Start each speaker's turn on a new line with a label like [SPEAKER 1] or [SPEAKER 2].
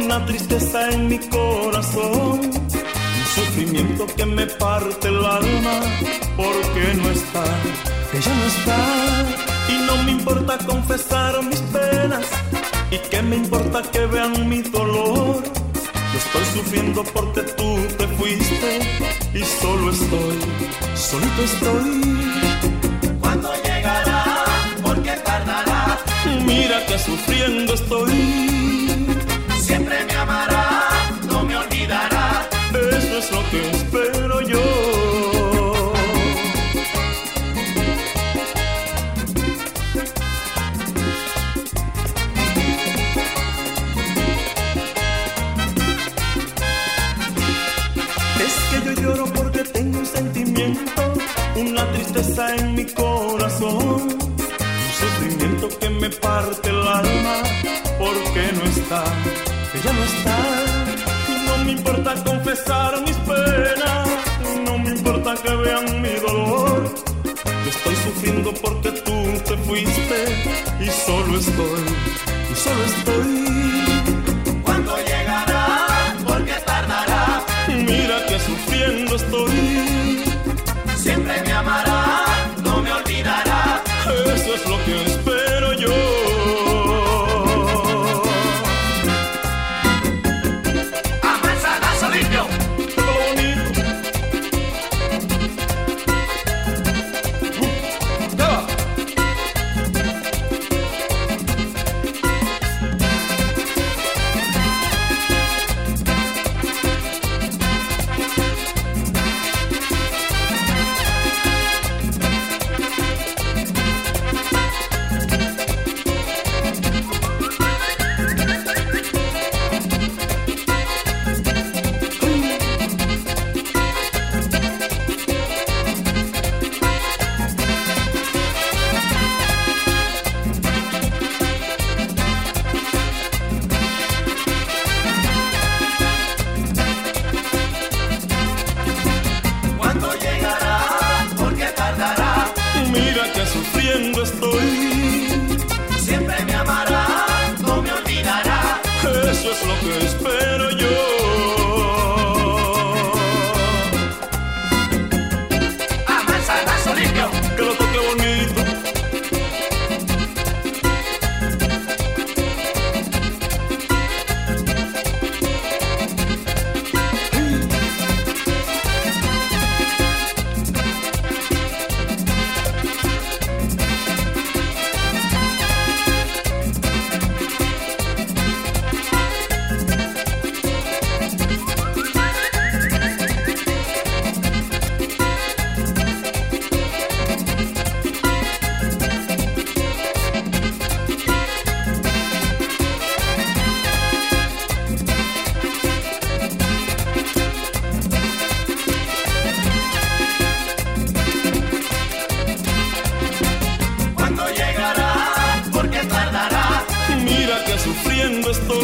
[SPEAKER 1] una tristeza en mi corazón, un sufrimiento que me parte el alma, porque no está, ella no está. Y no me importa confesar mis penas, y que me importa que vean mi dolor. Yo estoy sufriendo porque tú te fuiste, y solo estoy, solito estoy.
[SPEAKER 2] ¿Cuándo llegará? ¿Por qué tardará?
[SPEAKER 1] Mira que sufriendo estoy.
[SPEAKER 2] Siempre me amará, no me olvidará.
[SPEAKER 1] Eso es lo que espero yo. Es que yo lloro porque tengo un sentimiento, una tristeza en mi corazón, un sufrimiento que me parte el alma, porque no está, ella no está. No me importa confesar mis penas, no me importa que vean mi dolor. Yo estoy sufriendo porque tú te fuiste, y solo estoy, y solo estoy.
[SPEAKER 2] ¿Cuándo llegará? ¿Por qué tardará?
[SPEAKER 1] Mira que sufriendo estoy.
[SPEAKER 2] Siempre me amará, no me olvidará.
[SPEAKER 1] Eso es lo que espero yo.
[SPEAKER 2] A manzanazo limpio.
[SPEAKER 1] Sufriendo estoy.
[SPEAKER 2] Siempre me amará, no me olvidará.
[SPEAKER 1] Eso es lo que espero yo.
[SPEAKER 2] A manzanazo limpio.
[SPEAKER 1] Que lo toque bonito. Sufriendo estoy.